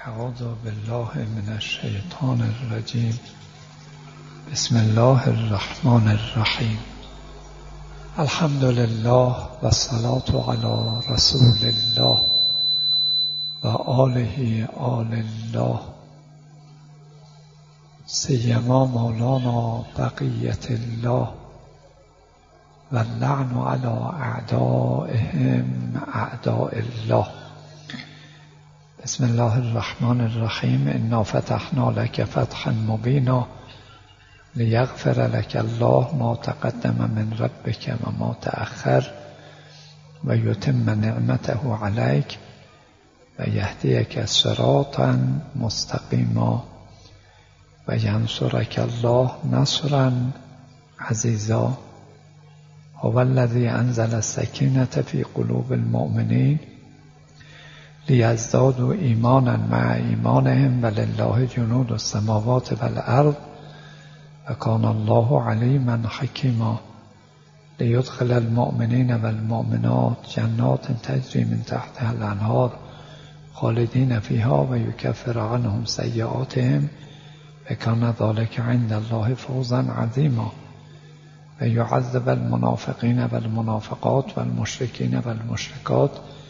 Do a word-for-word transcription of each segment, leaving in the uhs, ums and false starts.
اعوذ بالله من الشیطان الرجیم. بسم الله الرحمن الرحیم. الحمد لله و الصلاة علی رسول الله و آله آل الله سیما مولانا بقیت الله و اللعن علی اعدائهم اعداء الله. بسم الله الرحمن الرحیم. انا فتحنا لك فتحا مبینا لیغفر لك الله ما تقدم من ربك و ما تأخر و یتم نعمته عليك و یهدیک صراطا مستقیما و ینصرک الله نصرا عزیزا. هو الذی انزل السکینة فی قلوب المؤمنین لیزدادوا ایمانا مع ایمانهم ولله جنود السماوات والارض و کان الله علیما حکیما. لیدخل المؤمنین والمؤمنات جنات تجری من تحتها الانهار خالدین فیها و یکفر عنهم سیئاتهم و کان ذلک عند الله فوزا عظیما. و یعذب المنافقین والمنافقات والمشرکین والمشرکات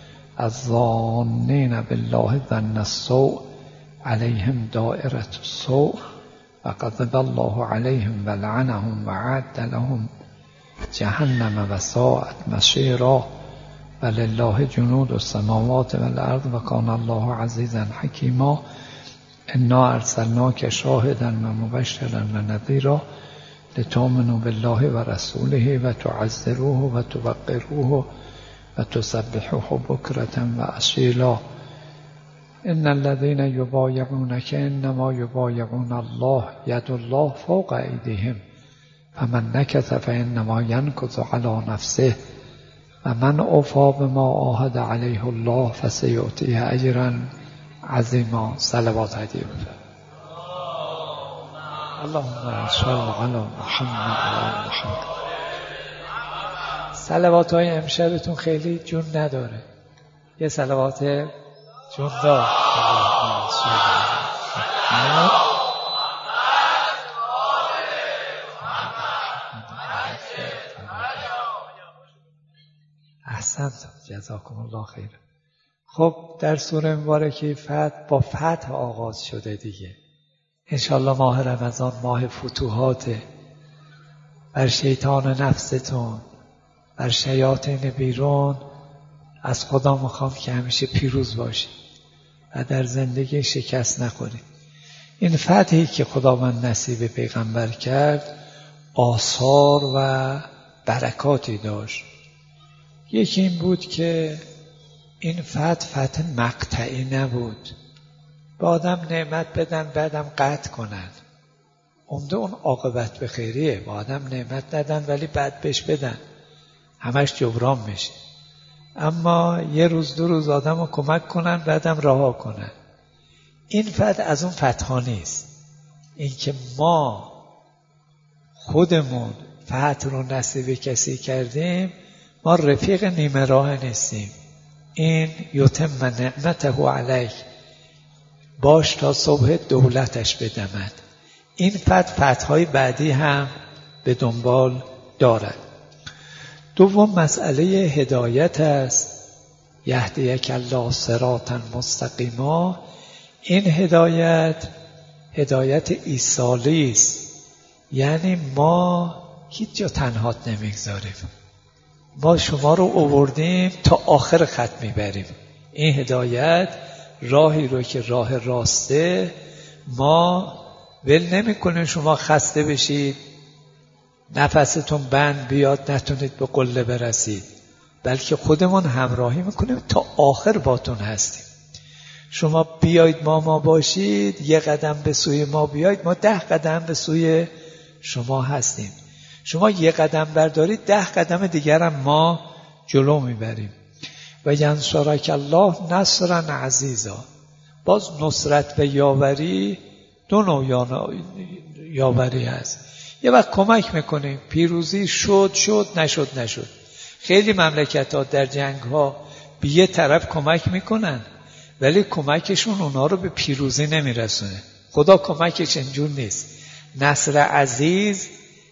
الظانین بالله ظن السوء علیهم دائرة السوء و غضب الله علیهم و لعنهم و اعد لهم جهنم و ساءت مصیرا. ولله جنود السماوات والارض و کان الله عزیزا حکیما. انا ارسلناک شاهدا و مبشرا و نذیرا لتؤمنوا بالله و رسوله و تعزروه و توقروه و تسبحوه بکرة و اصیلا. ان الذين یبایعونک انما یبایعون الله ید الله فوق ایدیهم فمن نکث فانما ینکث علی نفسه و من اوفی بما عاهد علیه الله فسیؤتیه اجرا عظیما. صلوات هدیه بفرمایید. اللهم صل علی محمد و آل محمد. صلوات های امشبتون خیلی جون نداره، یه صلوات جون دار. احسنت، جزاکم الله خیر. خب در سوره مبارکه فتح با فتح آغاز شده دیگه. انشالله ماه رمضان ماه فتوحاته. بر شیطان نفستون، بر شیاطین بیرون از خدا میخوام که همیشه پیروز باشی و در زندگی شکست نخوری. این فتحی که خداوند نصیب پیغمبر کرد آثار و برکاتی داشت. یکی این بود که این فتح فتح مقطعی نبود. به آدم نعمت بدن بعدم قطع کنن. عمده اون عاقبت به خیریه. به آدم نعمت ندن ولی بعد بهش بدن، همش جبران میشه. اما یه روز دو روز آدم رو کمک کنن بعدم رها کنن. این فتح از اون فتحا نیست. این که ما خودمون فتح رو نصیب کسی کردیم، ما رفیق نیمه راه نیستیم. این یتم نعمته علیک، باش تا صبح دولتش بدمد. این فتح فتحهای بعدی هم به دنبال دارد. دوم مسئله هدایت است. یهدیک الله صراطا مستقیما. این هدایت هدایت ایصالی است، یعنی ما هیچ جا تنهات نمیگذاریم. ما شما رو آوردیم تا آخر خط میبریم. این هدایت راهی رو که راه راسته، ما ول نمی کنیم شما خسته بشید، نفستون بند بیاد، نتونید به قله برسید، بلکه خودمون همراهی میکنیم تا آخر باتون هستیم. شما بیایید ما ما باشید، یه قدم به سوی ما بیایید، ما ده قدم به سوی شما هستیم. شما یه قدم بردارید، ده قدم دیگرم ما جلو میبریم. و ینصرک الله نصرا عزیزا. باز نصرت و یاوری دو نوع یاوری هست. یه وقت کمک میکنیم، پیروزی شد شد، نشد نشد. خیلی مملکت ها در جنگ ها به یه طرف کمک میکنن، ولی کمکشون اونا رو به پیروزی نمیرسونه. خدا کمکش اینجور نیست. نصر عزیز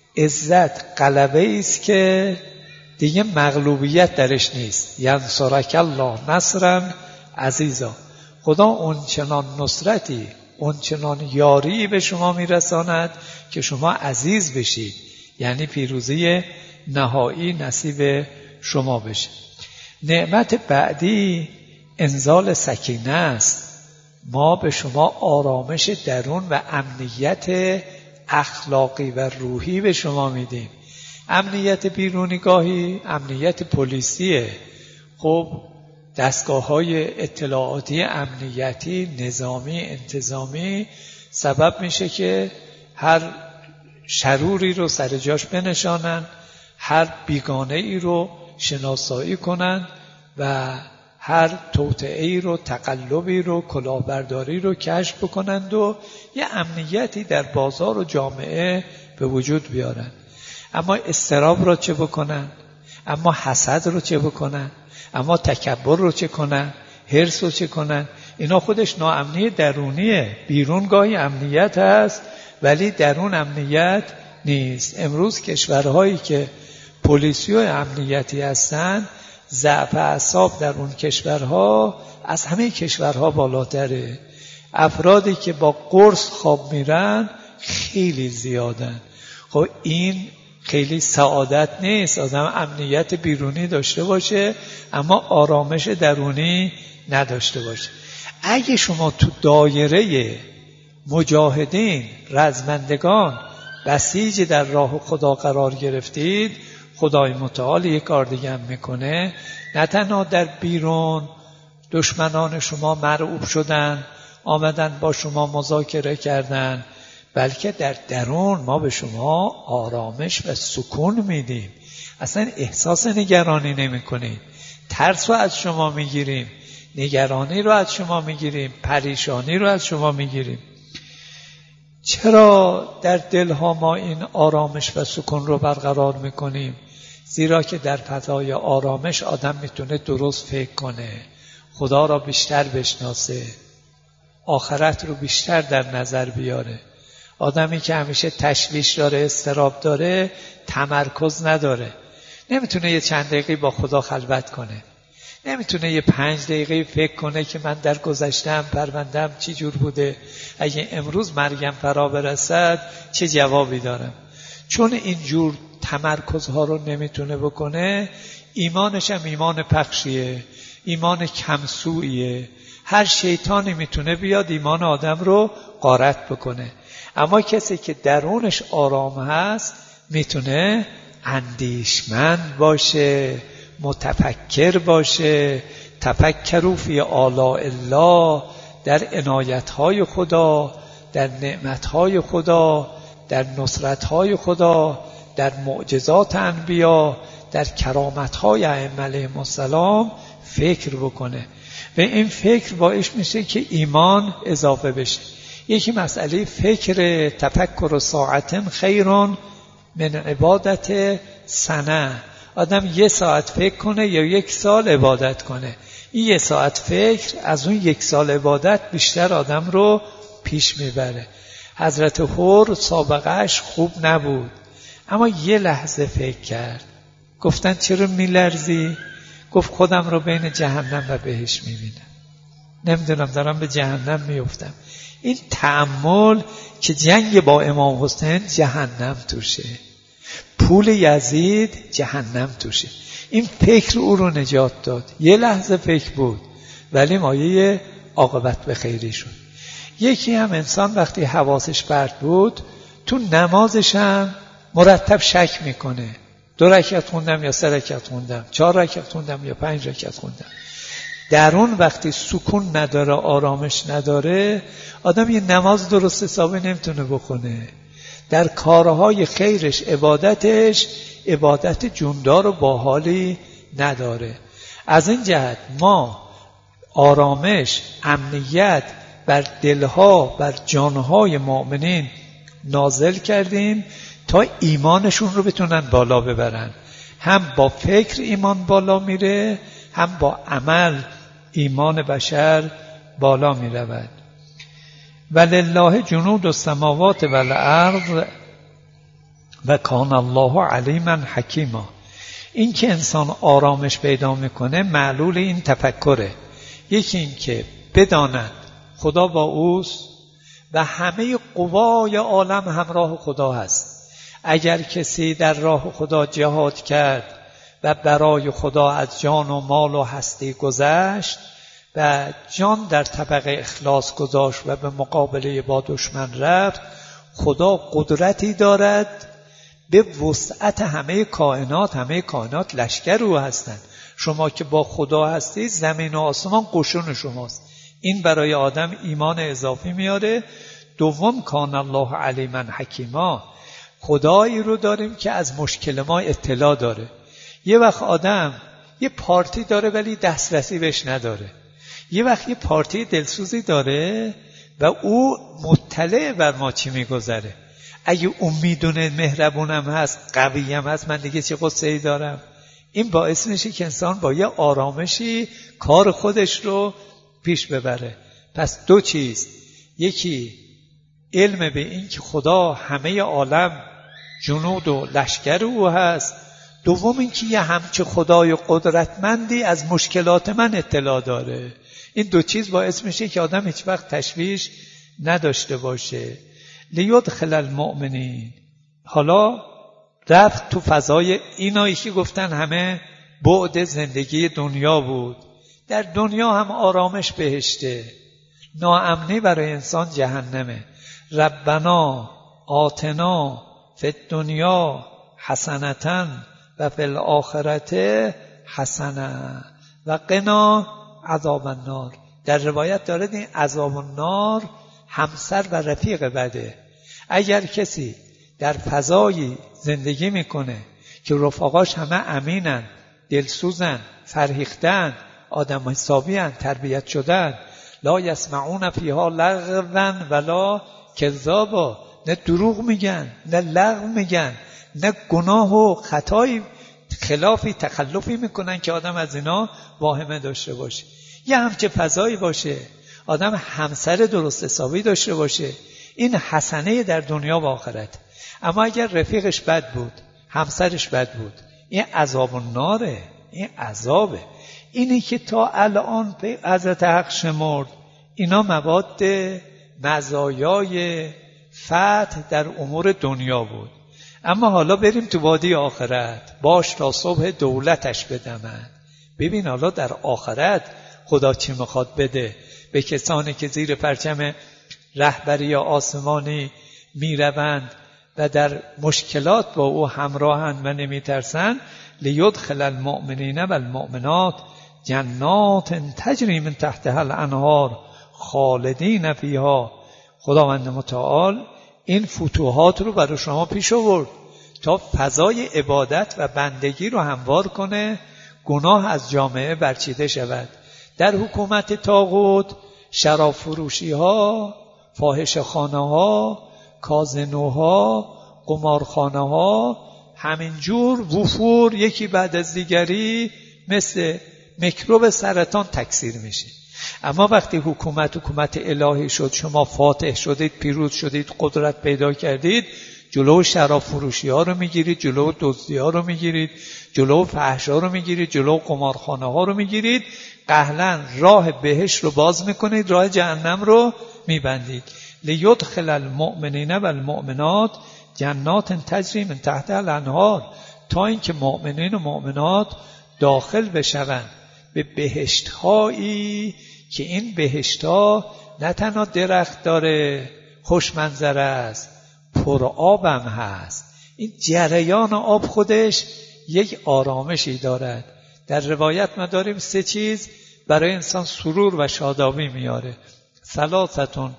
عزت غلبه است که دیگه مغلوبیت درش نیست. ینصرک الله نصرا عزیزا. خدا اون چنان نصرتی، اون چنان یاری به شما میرساند که شما عزیز بشید، یعنی پیروزی نهایی نصیب شما بشه. نعمت بعدی انزال سکینه است. ما به شما آرامش درون و امنیت اخلاقی و روحی به شما میدیم. امنیت بیرونی گاهی امنیت پلیسیه. خب دستگاه های اطلاعاتی امنیتی نظامی انتظامی سبب میشه که هر شروری رو سر جاش بنشانن، هر بیگانه ای رو شناسایی کنن و هر توطئه‌ای رو، تقلبی رو، کلاهبرداری رو کشف بکنند و یه امنیتی در بازار و جامعه به وجود بیارن. اما اضطراب رو چه بکنن؟ اما حسد رو چه بکنن؟ اما تکبر رو چه کنن؟ حرص رو چه کنن؟ اینا خودش ناامنی درونیه. بیرون گاهی امنیت هست ولی درون امنیت نیست. امروز کشورهایی که پلیسی و امنیتی هستن، ضعف اعصاب در اون کشورها از همه کشورها بالاتره. افرادی که با قرص خواب میرن خیلی زیادن. خب این خیلی سعادت نیست. آدم امنیت بیرونی داشته باشه اما آرامش درونی نداشته باشه. اگه شما تو دایره مجاهدین، رزمندگان، بسیج در راه خدا قرار گرفتید، خدای متعال یک کار دیگه هم میکنه. نه تنها در بیرون دشمنان شما مرعوب شدن، آمدن با شما مذاکره کردن، بلکه در درون ما به شما آرامش و سکون میدیم. اصلا احساس نگرانی نمی کنید. ترس رو از شما میگیریم، نگرانی رو از شما میگیریم، پریشانی رو از شما میگیریم. چرا در دلها ما این آرامش و سکون رو برقرار میکنیم؟ زیرا که در فضای آرامش آدم میتونه درست فکر کنه، خدا را بیشتر بشناسه، آخرت رو بیشتر در نظر بیاره. آدمی که همیشه تشویش داره، اضطراب داره، تمرکز نداره. نمیتونه یه چند دقیقه با خدا خلوت کنه. نمیتونه یه پنج دقیقه فکر کنه که من در گذشتم پروندم چی جور بوده، اگه امروز مرگم فرا برسد چه جوابی دارم. چون اینجور تمرکزها رو نمیتونه بکنه، ایمانش هم ایمان پخشیه، ایمان کمسویه. هر شیطانی میتونه بیاد ایمان آدم رو غارت بکنه. اما کسی که درونش آرام هست میتونه اندیشمند باشه، متفکر باشه. تفکروا فی آلاء الله، در عنایت‌های خدا، در نعمت‌های خدا، در نصرت‌های خدا، در معجزات انبیا، در کرامت‌های ائمه علیهم السلام فکر بکنه و این فکر باعث میشه که ایمان اضافه بشه. یکی مسئله فکر، تفکر ساعت خیرون من عبادت سنه. آدم یه ساعت فکر کنه یا یک سال عبادت کنه. این یه ساعت فکر از اون یک سال عبادت بیشتر آدم رو پیش میبره. حضرت حور سابقهش خوب نبود اما یه لحظه فکر کرد. گفتن چرا میلرزی؟ گفت خودم رو بین جهنم و بهشت میبینم، نمیدونم دارم به جهنم میفتم. این تأمل که جنگ با امام حسین جهنم توشه، پول یزید جهنم توشه. این فکر او رو نجات داد. یه لحظه فکر بود ولی مایه عاقبت به خیری شد. یکی هم انسان وقتی حواسش پرت بود تو نمازش هم مرتب شک میکنه. دو رکعت خوندم یا سه رکعت خوندم، چهار رکعت خوندم یا پنج رکعت خوندم. درون وقتی سکون نداره، آرامش نداره، آدم یه نماز درست حسابی نمیتونه بخونه. در کارهای خیرش، عبادتش عبادت جوندار و باحالی نداره. از این جهت ما آرامش، امنیت بر دلها، بر جانهای مؤمنین نازل کردیم تا ایمانشون رو بتونن بالا ببرن. هم با فکر ایمان بالا میره، هم با عمل ایمان بشر بالا می رود. ولله جنود السماوات والارض و کان الله علیما حکیما. این که انسان آرامش پیدا میکنه معلول این تفکره. یکی این که بداند خدا با اوست و همه قوای عالم همراه خدا هست. اگر کسی در راه خدا جهاد کرد و برای خدا از جان و مال و هستی گذشت و جان در طبق اخلاص گذاشت و به مقابله با دشمن رفت، خدا قدرتی دارد به وسعت همه کائنات. همه کائنات لشکر او هستند. شما که با خدا هستید زمین و آسمان قشون شماست. این برای آدم ایمان اضافی میاره. دوم کان الله علیما حکیما، خدایی رو داریم که از مشکل ما اطلاع داره. یه وقت آدم یه پارتی داره ولی دسترسی بهش نداره. یه وقت یه پارتی دلسوزی داره و او مطلع بر ما چی میگذره. اگه اون میدونه مهربونم هست، قویم هست، من دیگه چه قصه‌ای دارم. این باعث میشه که انسان با یه آرامشی کار خودش رو پیش ببره. پس دو چیز، یکی علم به این که خدا همه عالم جنود و لشکر او هست. دوم این که یه همچه خدای قدرتمندی از مشکلات من اطلاع داره. این دو چیز باعث میشه که آدم هیچ وقت تشویش نداشته باشه. لیدخل المؤمنین. حالا رفت تو فضای اینایی که گفتن همه بعد زندگی دنیا بود. در دنیا هم آرامش بهشته، ناامنی برای انسان جهنمه. ربنا آتنا فی الدنیا حسنة و فی الآخرة حسنة و قنا عذاب النار. در روایت دارد این عذاب النار همسر و رفیق بده. اگر کسی در فضایی زندگی میکنه که رفقاش همه امینن، دلسوزن، فرهیختن، آدم حسابیان، تربیت شدن، لا یسمعون فیها لغوا ولا کذابا، نه دروغ میگن نه لغو میگن نه گناه و خطایی خلافی تخلفی میکنن که آدم از اینا واهمه داشته باشه. یه همچه فضایی باشه، آدم همسر درست حسابی داشته باشه، این حسنه در دنیا و آخرت. اما اگر رفیقش بد بود، همسرش بد بود، این عذاب الناره، این عذابه. اینی که تا الان به حضرت حق شمرد اینا مواد مزایای فتح در امور دنیا بود. اما حالا بریم تو وادی آخرت. باش تا صبح دولتش بدمن. ببین حالا در آخرت خدا چی میخواد بده به کسانی که زیر پرچم رهبری آسمانی میروند و در مشکلات با او همراهند و نمیترسند. لیدخل المؤمنین و المؤمنات جنات تجری من تحتها الانهار خالدین فیها. خداوند متعال این فتوحات رو برای شما پیش آورد تا فضای عبادت و بندگی رو هموار کنه، گناه از جامعه برچیده شود. در حکومت طاغوت شراب فروشی ها، فاحشه خانه ها، کازینوها، قمارخانه ها همینجور وفور یکی بعد از دیگری مثل میکروب سرطان تکثیر میشه. اما وقتی حکومت حکومت الهی شد، شما فاتح شدید، پیروز شدید، قدرت پیدا کردید، جلو شراب فروشی ها رو میگیرید، جلو دزدی ها رو میگیرید، جلو فحش ها رو میگیرید، جلو قمارخانه ها رو میگیرید، قهلا راه بهشت رو باز میکنید، راه جهنم رو میبندید. لیدخل المؤمنین و المؤمنات جنات تجری من تحت الانهار، تا اینکه مؤمنین و مؤمنات داخل بشوند به بهشت هایی که این بهشت ها نه تنها درخت داره خوش منظره است، پر آبم هست. این جریان آب خودش یک آرامشی دارد. در روایت ما داریم سه چیز برای انسان سرور و شادابی میاره. ثلاثتون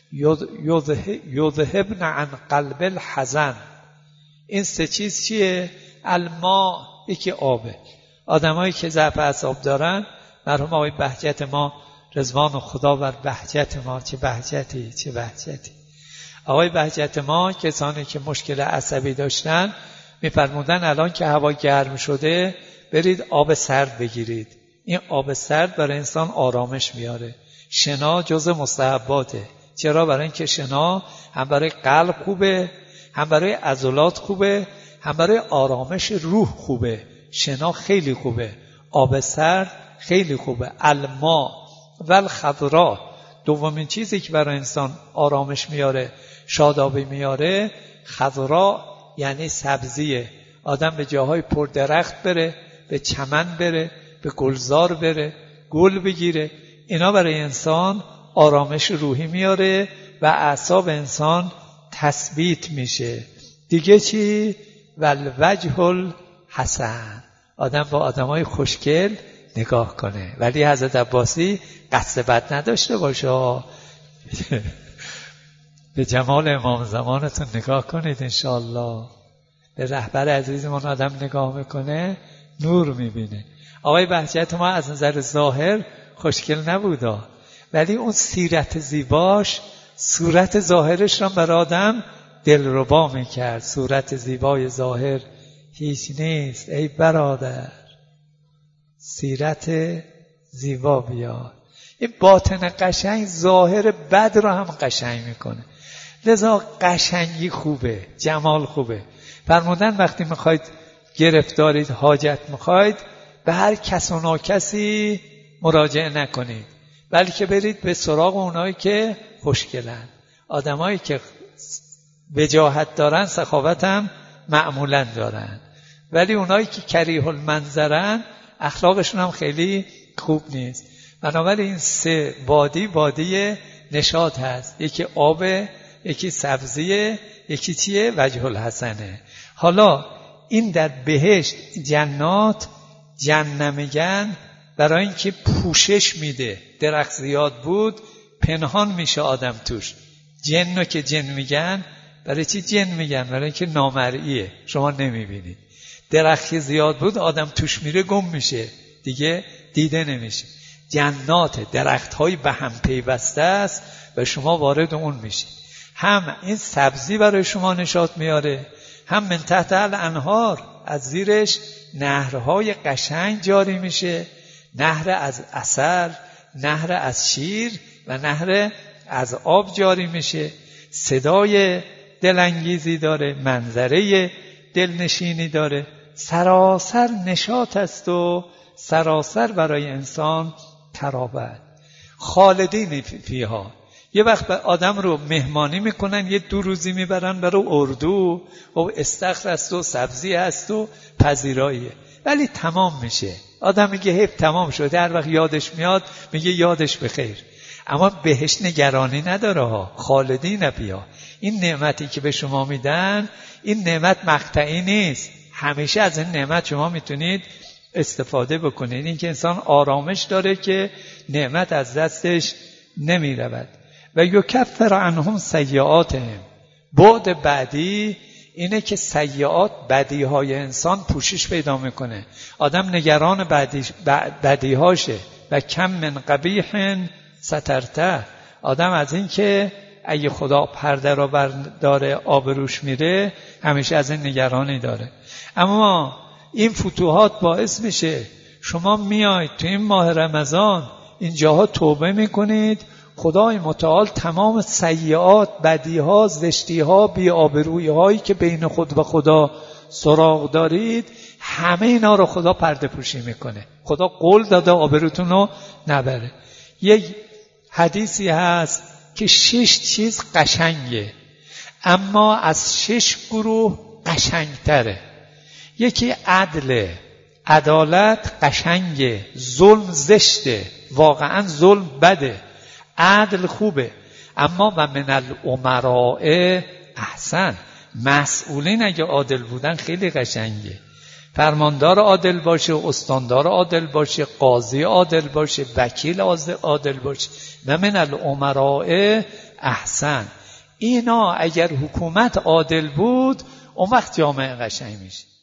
یذهبن عن قلب الحزن. این سه چیز چیه؟ الماء، یکی آبه. آدمایی که ضعف اعصاب دارن، مرحوم آقای بهجت ما رضوان خدا بر بهجت ما، چه بهجتی چه بهجتی. آقای بهجت ما کسانی که مشکل عصبی داشتن میفرمودن الان که هوا گرم شده برید آب سرد بگیرید. این آب سرد برای انسان آرامش میاره. شنا جز مستحباته. چرا؟ برای اینکه شنا هم برای قلب خوبه، هم برای عضلات خوبه، هم برای آرامش روح خوبه. شنا خیلی خوبه. آب سرد خیلی خوبه. الماء و الخضراء، دومین چیزی که برای انسان آرامش میاره، شادابی میاره، خضراء یعنی سبزیه. آدم به جاهای پر درخت بره، به چمن بره، به گلزار بره، گل بگیره، اینا برای انسان آرامش روحی میاره و اعصاب انسان تثبیت میشه. دیگه چی؟ والوجه الحسن، آدم با آدمای خوشگل نگاه کنه. ولی حضرت عباسی قصد بد نداشته باشه. به جمال امام زمانتون نگاه کنید انشاءالله. به رهبر عزیزمون آدم نگاه میکنه نور میبینه. آقای بهجت ما از نظر ظاهر خوشگل نبودا، ولی اون سیرت زیباش صورت ظاهرش را بر آدم دلربا میکرد. صورت زیبای ظاهر هیچ نیست ای برادر، سیرت زیبا بیار. این باطن قشنگ ظاهر بد را هم قشنگ میکنه. لذا قشنگی خوبه، جمال خوبه. فرمودن وقتی میخواید گرفتارید، حاجت میخواید، به هر کس و ناکسی مراجعه نکنید، بلکه برید به سراغ اونایی که خوشگلن. آدمایی که وجاهت دارن سخاوت هم معمولا دارن، ولی اونایی که کریه المنظرن اخلاقشون هم خیلی خوب نیست. بنابراین این سه وادی وادی نشاط هست. یکی آب، یکی سبزیه، یکی چیه؟ وجه الحسنه. حالا این در بهشت جنات جن میگن برای اینکه پوشش میده. درخت زیاد بود پنهان میشه آدم توش. جنو که جن میگن برای چی جن میگن؟ برای اینکه نامرئیه، شما نمیبینید. درخت زیاد بود آدم توش میره گم میشه، دیگه دیده نمیشه. جنات درخت های به هم پیوسته است و شما وارد اون میشید. هم این سبزی برای شما نشاط میاره، هم من تحت الانهار، از زیرش نهرهای قشنگ جاری میشه. نهر از عسل، نهر از شیر و نهر از آب جاری میشه. صدای دلانگیزی داره، منظره دلنشینی داره. سراسر نشاط است و سراسر برای انسان ترابت. خالدین فیها. یه وقت آدم رو مهمانی میکنن، یه دو روزی میبرن برای اردو و استخر است و سبزی است و پذیراییه، ولی تمام میشه. آدم میگه حیف تمام شده، هر وقت یادش میاد میگه یادش بخیر. اما بهش نگرانی نداره ها. خالدین فیها، این نعمتی که به شما میدن این نعمت مقطعی نیست، همیشه از این نعمت شما میتونید استفاده بکنید. این که انسان آرامش داره که نعمت از دستش نمی رود. و یکفر عنهم سیئاتهم. بعد بعدی اینه که سیئات، بدی های انسان پوشش پیدا میکنه. آدم نگران بدی بدیهاشه. و کم من قبیح سترته. آدم از این که اگه خدا پرده را برداره آبروش میره همیشه از این نگرانی داره. اما این فتوحات باعث میشه شما میایید تو این ماه رمضان اینجاها توبه میکنید، خدای متعال تمام سیئات، بدیها، زشتیها، بی‌آبرویی‌هایی که بین خود و خدا سراغ دارید همه اینا رو خدا پرده پوشی میکنه. خدا قول داده آبروتون رو نبره. یک حدیثی هست که شش چیز قشنگه، اما از شش گروه قشنگتره. یکی عدل، عدالت قشنگه، ظلم زشته، واقعا ظلم بده، عدل خوبه. اما و من الامراء احسن، مسئولین اگه عادل بودن خیلی قشنگه. فرماندار عادل باشه، استاندار عادل باشه، قاضی عادل باشه، وکیل عادل باشه. و من الامراء احسن. اینا اگر حکومت عادل بود اون وقت جامعه قشنگ میشه.